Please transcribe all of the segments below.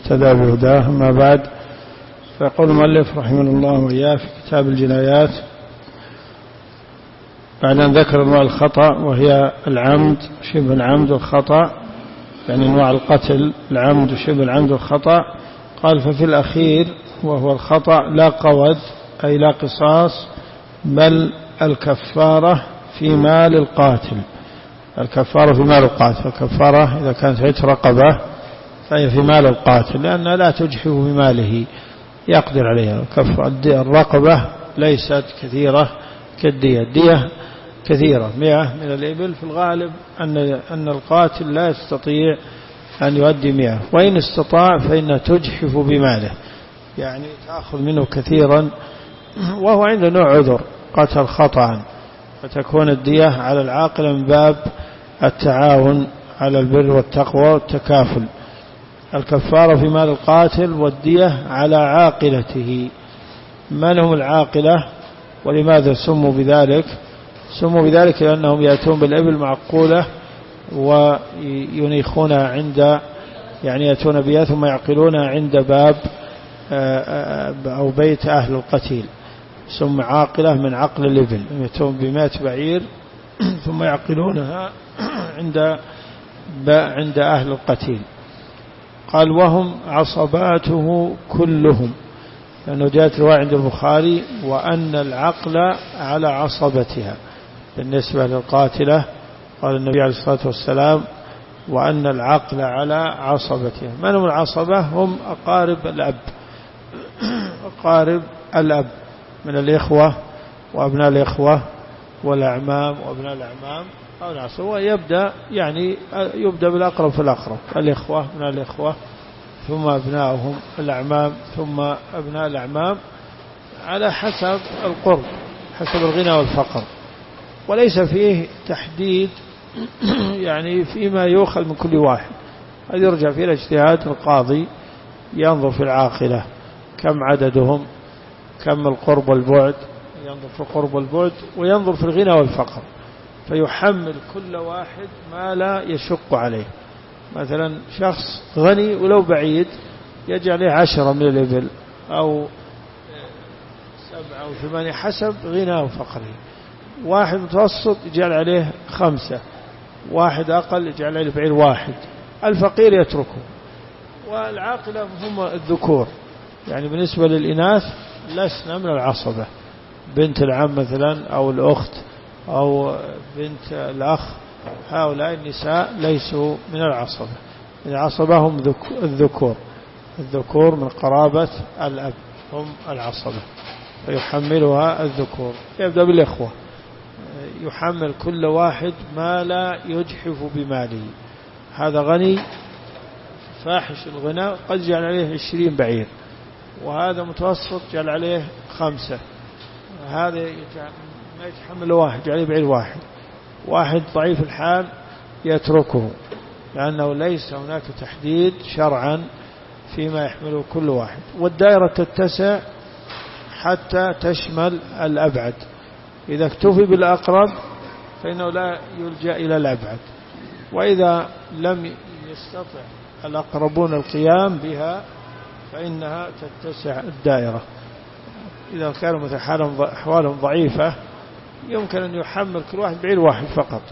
اهتدى بهداه. أما بعد، فيقول المؤلف رحمه الله وإياه في كتاب الجنايات بعد أن ذكر أنواع الخطأ وهي العمد شبه العمد والخطأ، يعني أنواع القتل العمد وشبه العمد والخطأ، قال ففي الأخير وهو الخطأ لا قود أي لا قصاص، بل الكفارة في مال القاتل. الكفارة في مال القاتل، الكفارة إذا كانت عتق رقبة فهي في مال القاتل لأنها لا تجحف بماله يقدر عليها. الرقبة ليست كثيرة كالدية، الدية كثيرة 100 من الإبل، في الغالب أن القاتل لا يستطيع أن يؤدي 100، وإن استطاع فإنها تجحف بماله، يعني تأخذ منه كثيرا، وهو عنده نوع عذر قتل خطأ، فتكون الدية على العاقل من باب التعاون على البر والتقوى والتكافل. الكفارة في مال القاتل والدية على عاقلته. من هم العاقلة ولماذا سموا بذلك؟ سموا بذلك لأنهم يأتون بالإبل معقولة وينيخون عند، يعني يأتون بها ثم يعقلون عند باب أو بيت أهل القتيل، ثم عاقلة من عقل الإبل، يأتون ب100 بعير ثم يعقلونها عند أهل القتيل. قال وهم عصباته كلهم، لأنه جاءت رواية عند البخاري وأن العقل على عصبتها. بالنسبة للقاتلة قال النبي عليه الصلاة والسلام وأن العقل على عصبتها. من هم العصبة؟ هم أقارب الأب، أقارب الأب من الإخوة وأبناء الإخوة والأعمام وأبناء الأعمام أو العصبة، ويبدأ يعني يبدأ بالأقرب في الأقرب، الإخوة من الإخوة ثم أبنائهم الأعمام ثم أبناء الأعمام على حسب القرب، حسب الغنى والفقر، وليس فيه تحديد يعني فيما يؤخذ من كل واحد. هذا يرجع فيه الاجتهاد القاضي، ينظر في العاقلة كم عددهم، كم القرب والبعد، ينظر في القرب والبعد وينظر في الغنى والفقر، فيحمل كل واحد ما لا يشق عليه. مثلا شخص غني ولو بعيد يجعل عليه 10 من الإبل أو 7 أو 8 حسب غنى وفقره. واحد متوسط يجعل عليه 5، واحد أقل يجعل عليه بعير 1، الفقير يتركه. والعاقلة هم الذكور، يعني بالنسبة للإناث لسنا من العصبة، بنت العم مثلا أو الأخت أو بنت الأخ، هؤلاء النساء ليسوا من العصبة. العصبة هم الذكور من قرابة الأب هم العصبة، فيحملها الذكور. يبدأ بالإخوة، يحمل كل واحد ما لا يجحف بماله. هذا غني فاحش الغنى قد جعل عليه 20 بعير، وهذا متوسط جعل عليه 5، هذا ما يتحمل واحد جعل عليه بعير 1، واحد ضعيف الحال يتركه، لأنه ليس هناك تحديد شرعا فيما يحمله كل واحد. والدائرة تتسع حتى تشمل الأبعد، إذا اكتفي بالأقرب فإنه لا يلجأ إلى الأبعد، وإذا لم يستطع الأقربون القيام بها فإنها تتسع الدائرة. إذا كانوا مثلا أحوالهم ضعيفة يمكن أن يحمل كل واحد بعير 1 فقط،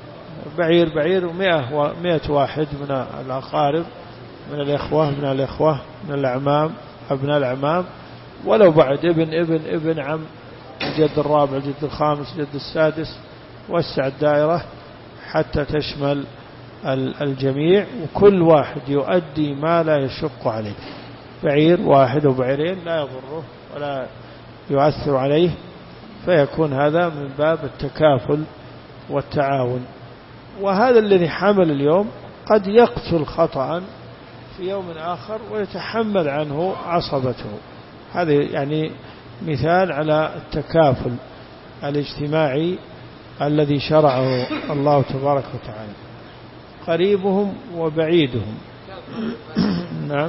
بعير 100 واحد من الأقارب من الإخوة من الإخوة من الأعمام أبناء الأعمام، ولو بعد ابن عم، الجد الرابع الجد الخامس الجد السادس، وسع الدائرة حتى تشمل الجميع، وكل واحد يؤدي ما لا يشق عليه. بعير 1 أو بعيرين لا يضره ولا يؤثر عليه، فيكون هذا من باب التكافل والتعاون. وهذا الذي حمل اليوم قد يقتل خطأ في يوم آخر ويتحمل عنه عصبته. هذا يعني مثال على التكافل الاجتماعي الذي شرعه الله تبارك وتعالى، قريبهم وبعيدهم. نعم،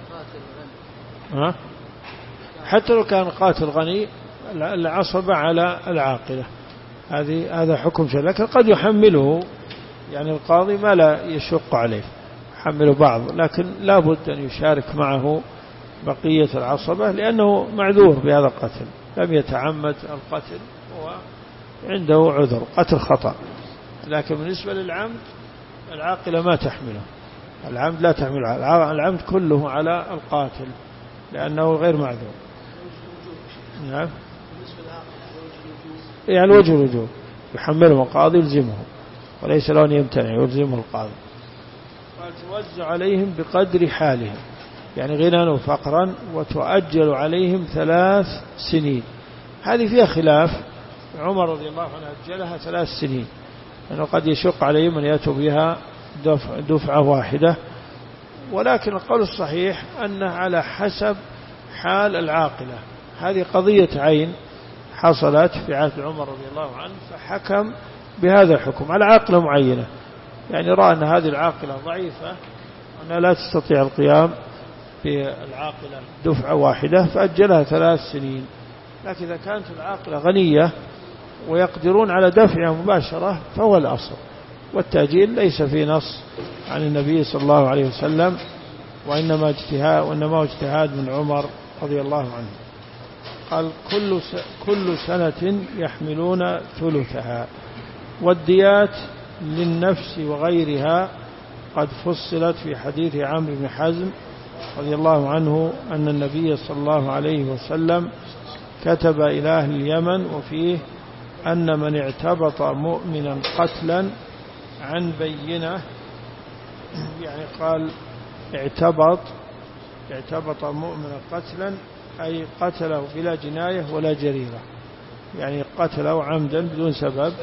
حتى لو كان قاتل غني العصبة على العاقلة، هذا حكم شرعي، لكن قد يحمله يعني القاضي ما لا يشق عليه يحمل بعض، لكن لا بد أن يشارك معه بقية العصبة لأنه معذور بهذا القتل، لم يتعمد القتل وعنده عذر قتل خطأ. لكن بالنسبة للعمد العاقلة ما تحمله، العمد لا تحمله، العمد كله على القاتل لأنه غير معذور. نعم يعني الوجه الوجوب يحمله القاضي يلزمه وليس له أن يمتنع، يلزمه القاضي. وتوزع عليهم بقدر حالهم، يعني غنى وفقرا، وتؤجل عليهم 3 سنين. هذه فيها خلاف، عمر رضي الله عنه أجلها 3 سنين لأنه قد يشق عليهم أن يأتوا بها دفعة واحدة، ولكن القول الصحيح أنه على حسب حال العاقلة. هذه قضية عين حصلت في عهد عمر رضي الله عنه، فحكم بهذا الحكم على عاقلة معينة، يعني رأى أن هذه العاقلة ضعيفة وأنها لا تستطيع القيام بالعاقلة دفعة واحدة فأجلها 3 سنين. لكن إذا كانت العاقلة غنية ويقدرون على دفعها مباشرة فهو الأصل، والتأجيل ليس في نص عن النبي صلى الله عليه وسلم، وإنما اجتهاد من عمر رضي الله عنه. قال كل سنة يحملون ثلثها. والديات للنفس وغيرها قد فصلت في حديث عمرو بن حزم رضي الله عنه أن النبي صلى الله عليه وسلم كتب إلى أهل اليمن وفيه أن من اعتبط مؤمنا قتلا عن بينة، يعني قال اعتبط مؤمنا قتلا أي قتله بلا جناية ولا جريرة، يعني قتله عمدا بدون سبب.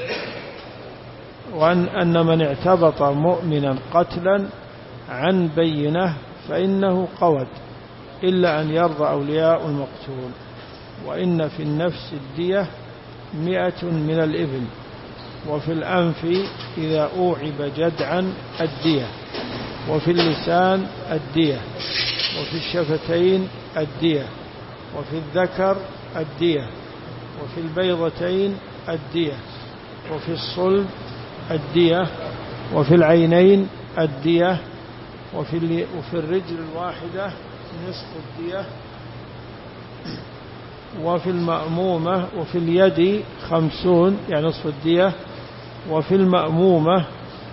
وأن من اعتبط مؤمنا قتلا عن بينة فإنه قود إلا أن يرضى أولياء المقتول. وإن في النفس الدية 100 من الإبل، وفي الأنف إذا أوعب جدعا الدية، وفي اللسان الدية، وفي الشفتين الدية، وفي الذكر الدية، وفي البيضتين الدية، وفي الصلب الدية، وفي العينين الدية، وفي الرجل الواحدة نصف الدية، وفي المأمومة، وفي اليد 50 يعني نصف الدية، وفي المأمومة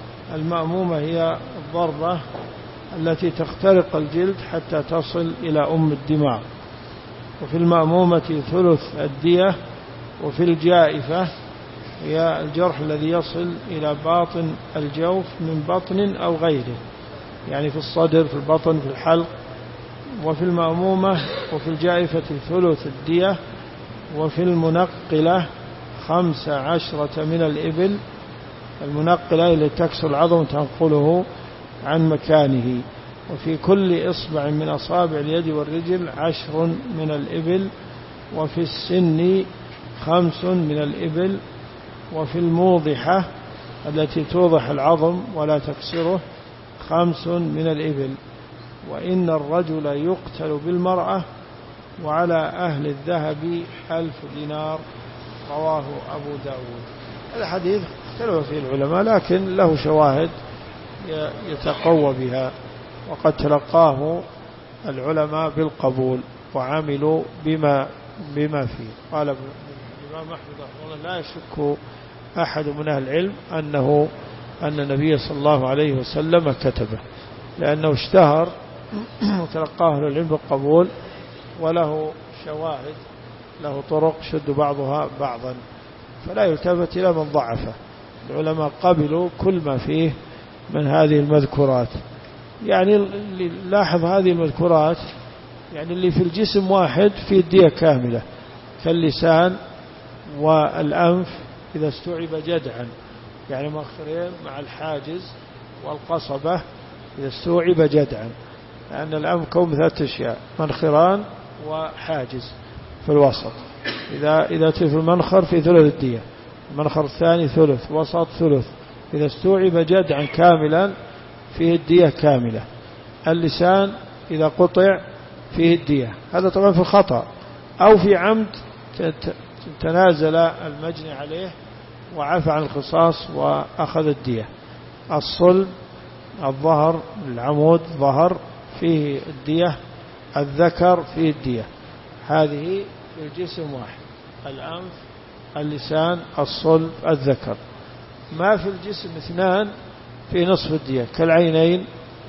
هي الضربة التي تخترق الجلد حتى تصل إلى الدماغ، وفي المأمومة ثلث الدية، وفي الجائفة هي الجرح الذي يصل إلى باطن الجوف من بطن أو غيره، يعني في الصدر، في البطن، في الحلق. وفي المأمومة وفي الجائفة ثلث الدية. وفي المنقلة 15 من الإبل، المنقلة التي تكسر العظم وتنقله عن مكانه. وفي كل إصبع من أصابع اليد والرجل 10 من الإبل. وفي السن 5 من الإبل. وفي الموضحة التي توضح العظم ولا تكسره 5 من الإبل. وإن الرجل يقتل بالمرأة وعلى أهل الذهب 1000 دينار، رواه أبو داود. هذا حديث اختلف فيه العلماء لكن له شواهد يتقوى بها، وقد تلقاه العلماء بالقبول وعملوا بما فيه. قال الإمام أحمد رحمه الله لا يشك أحد من أهل العلم أن النبي صلى الله عليه وسلم كتبه، لأنه اشتهر وتلقاه أهل العلم بالقبول، وله شواهد، له طرق شد بعضها بعضا، فلا يلتفت إلى من ضعفه. العلماء قبلوا كل ما فيه من هذه المذكورات. يعني اللي لاحظ هذه المذكورات، يعني اللي في الجسم واحد فيه الدية كاملة، كاللسان والأنف إذا استوعب جدعا، يعني مخرين مع الحاجز والقصبة إذا استوعب جدعا، لأن الأنف كون 3 أشياء: منخران وحاجز في الوسط. إذا تلف المنخر في ثلث الدية، المنخر الثاني ثلث، وسط ثلث. إذا استوعب جدعا كاملا فيه الدية كاملة. اللسان إذا قطع فيه الدية، هذا طبعا في الخطأ أو في عمد تنازل المجني عليه وعفى عن القصاص وأخذ الدية. الصلب الظهر العمود ظهر فيه الدية، الذكر فيه الدية. هذه في الجسم واحد، الأنف، اللسان، الصلب، الذكر. ما في الجسم اثنان في نصف الدية، كالعينين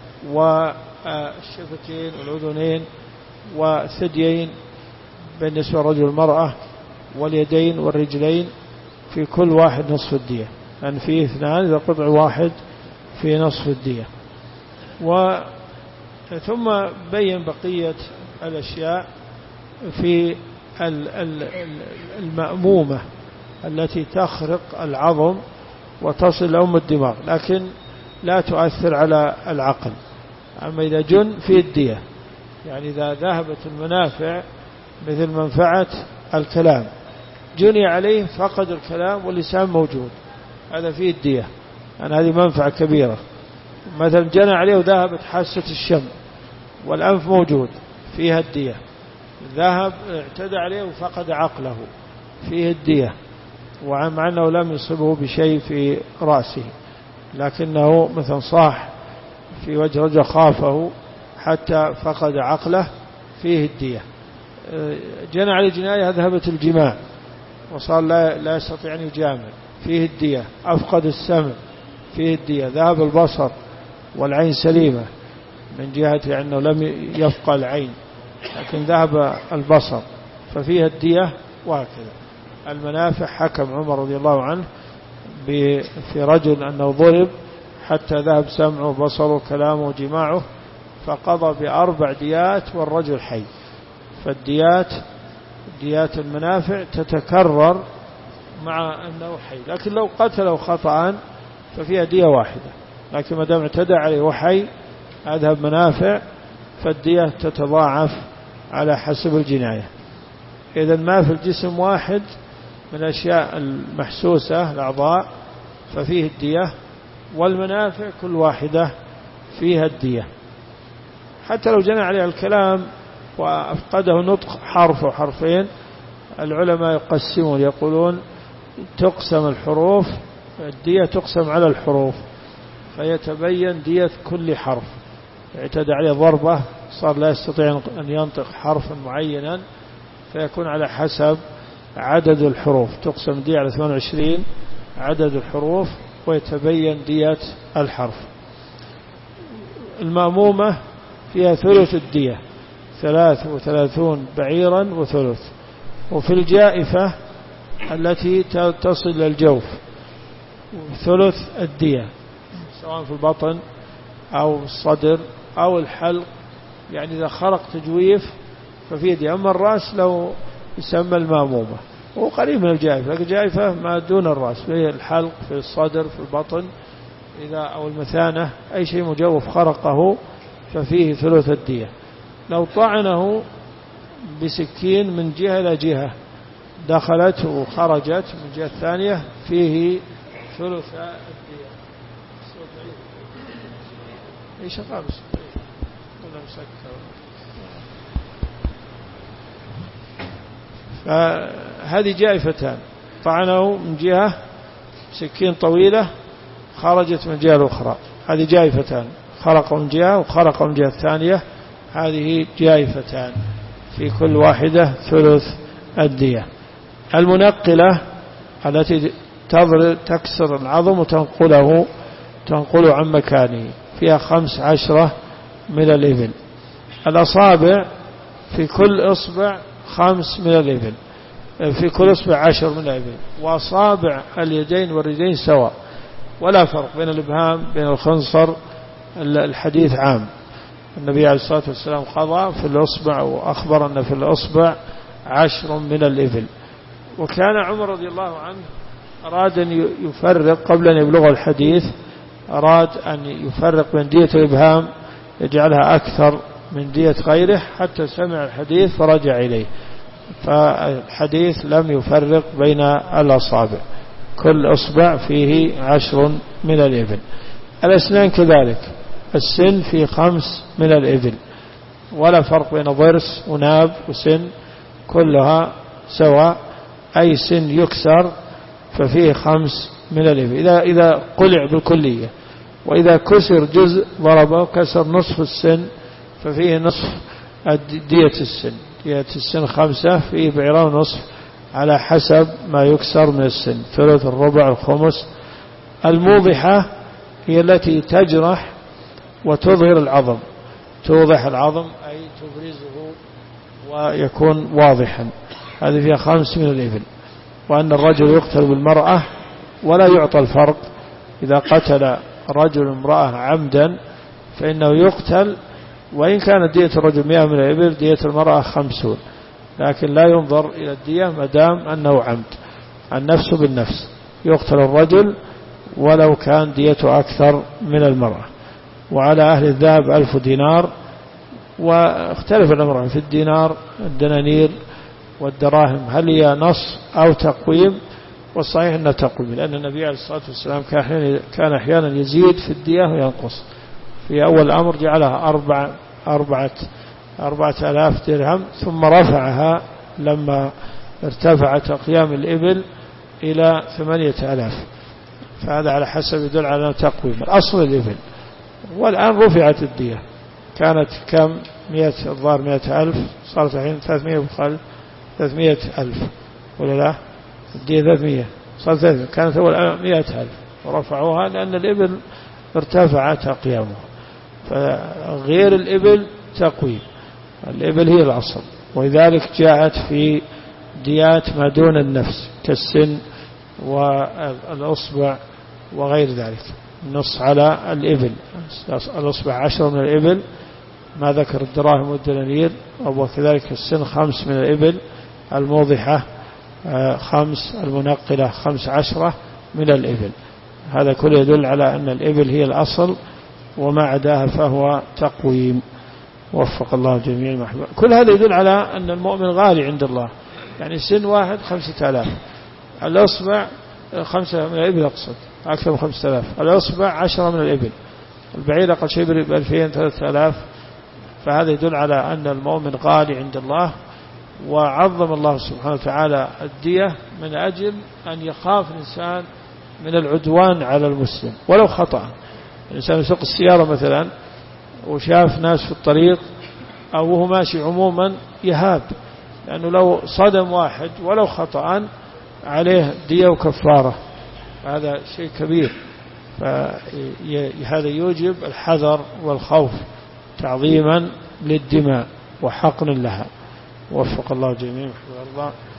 والشفتين والأذنين والثديين بالنسبة لرجل المرأة، واليدين والرجلين، في كل واحد نصف الدية، يعني فيه اثنان إذا قطع واحد في نصف الدية. ثم بين بقية الأشياء في المأمومة التي تخرق العظم وتصل لأم الدماغ لكن لا تؤثر على العقل. أما إذا جن في الدية، يعني إذا ذهبت المنافع مثل منفعة الكلام، جني عليه فقد الكلام واللسان موجود، هذا فيه الدية، يعني هذه منفعة كبيرة. مثلا جنى عليه وذهبت حاسة الشم والأنف موجود، فيها الدية. ذهب اعتدى عليه وفقد عقله، فيه الدية، ومع أنه لم يصبه بشيء في رأسه لكنه مثلا صاح في وجه رجل خافه حتى فقد عقله، فيه الدية. جنى عليه جناية ذهبت الجماع وصار لا يستطيع أن يجامع، فيه الدية. أفقد السمع، فيه الدية. ذهب البصر والعين سليمة من جهة أنه لم يفقد العين لكن ذهب البصر، ففيها الدية. وهكذا المنافع حكم عمر رضي الله عنه في رجل أنه ضرب حتى ذهب سمعه وبصره وكلامه وجماعه، فقضى ب4 ديات والرجل حي. فالديات ديات المنافع تتكرر مع أنه حي، لكن لو قتله خطأ ففيها دية واحدة، لكن ما دام اعتدى عليه وحي أذهب منافع فالدية تتضاعف على حسب الجناية. إذا ما في الجسم واحد من الأشياء المحسوسة الأعضاء ففيه الدية، والمنافع كل واحدة فيها الدية. حتى لو جنى عليه الكلام وأفقده نطق حرف أو حرفين، العلماء يقسمون، يقولون تقسم الحروف، الدية تقسم على الحروف فيتبين دية كل حرف. اعتدى عليه ضربة صار لا يستطيع أن ينطق حرفا معينا، فيكون على حسب عدد الحروف، تقسم دية على 28 عدد الحروف ويتبين دية الحرف. المأمومة فيها ثلث الدية، 33 بعيرا وثلث. وفي الجائفة التي تصل للجوف ثلث الدية، سواء في البطن أو الصدر أو الحلق، يعني إذا خرق تجويف ففيه دية. أما الرأس لو يسمى المأمومة، هو قريب من الجائفة، لكن الجائفة ما دون الرأس، في الحلق، في الصدر، في البطن، إذا أو المثانة، أي شيء مجوف خرقه ففيه ثلث الدية. لو طعنه بسكين من جهة إلى جهة دخلت وخرجت من جهة ثانية فيه ثلث الدية. ايش قال ولا مسكر؟ فهذه جائفتان، طعنه من جهة سكين طويلة خرجت من الجهة الأخرى، هذه جائفتان، خرق من جهة وخرق من جهة الثانية، هذه جائفتان في كل واحدة ثلث الدية. المنقلة التي تكسر العظم وتنقله عن مكانه فيها 15 من الإبل. الأصابع في كل إصبع 5 من الإبل، في كل إصبع 10 من الإبل. وأصابع اليدين والرجلين سواء، ولا فرق بين الإبهام بين الخنصر. الحديث عام، النبي عليه الصلاة والسلام قضى في الإصبع وأخبر أن في الإصبع 10 من الإبل. وكان عمر رضي الله عنه أراد أن يفرق قبل أن يبلغ الحديث، أراد أن يفرق بين دية الإبهام يجعلها أكثر من دية غيره، حتى سمع الحديث فرجع إليه، فالحديث لم يفرق بين الأصابع، كل أصبع فيه 10 من الإبل. الأسنان كذلك، السن فيه 5 من الإبل، ولا فرق بين ضرس وناب وسن، كلها سواء. أي سن يكسر ففيه 5 من الإبل إذا قلع بالكلية، وإذا كسر جزء ضربه كسر نصف السن ففيه نصف دية السن. دية السن 5 فيه بعيران ونصف على حسب ما يكسر من السن، ثلث الربع الخمس. الموضحة هي التي تجرح وتظهر العظم، توضح العظم أي تبرزه ويكون واضحا، هذه فيها 5 من الإبل. وأن الرجل يقتل بالمرأة ولا يعطى الفرق، إذا قتل رجل امرأة عمدا فإنه يقتل، وإن كانت دية الرجل 100 من الإبل دية المرأة 50، لكن لا ينظر إلى الدية مدام أنه عمد. النفس بالنفس، يقتل الرجل ولو كان ديته أكثر من المرأة. وعلى أهل الذهب 1000 دينار، واختلف الأمر في الدينار الدنانير والدراهم هل هي نص أو تقويم، والصحيح أنه تقويم، لأن النبي عليه الصلاة والسلام كان أحيانا يزيد في الدية وينقص. في أول الأمر جعلها 4000 درهم، ثم رفعها لما ارتفعت أقيام الإبل إلى 8000، فهذا على حسب يدل على تقويم الأصل الإبل. والآن رفعت الدية، كانت كم 100 الظاهر 100,000، صارت الحين 300,000 ولا لا؟ الدية 300 صارت 300، كانت أول 100,000 ورفعوها لأن الإبل ارتفعت أقيامها. فغير الإبل تقويم، الإبل هي الأصل. ولذلك جاءت في ديات ما دون النفس كالسن والأصبع وغير ذلك، نص على الإبل، الأصبع 10 من الإبل ما ذكر الدراهم والدنانير، وكذلك السن 5 من الإبل، الموضحة 5، المنقلة 15 من الإبل. هذا كله يدل على أن الإبل هي الأصل، وما عداها فهو تقويم. وفق الله جميع المحبوب. كل هذا يدل على أن المؤمن غالي عند الله، يعني سن واحد 5000، الأصبع 5 من الإبل أقصد أكثر من 5000، الأصبع 10 من الإبل، البعير أقل شيء ب2000 3000. فهذا يدل على أن المؤمن غالي عند الله، وعظم الله سبحانه وتعالى الدية من أجل أن يخاف الإنسان من العدوان على المسلم ولو خطأ. الإنسان يسوق السيارة مثلا وشاف ناس في الطريق أو هو ماشي عموما يهاب، لأنه لو صدم واحد ولو خطأ عليه دية وكفارة، هذا شيء كبير. فهذا يوجب الحذر والخوف تعظيما للدماء وحقن لها. وفق الله جميعا.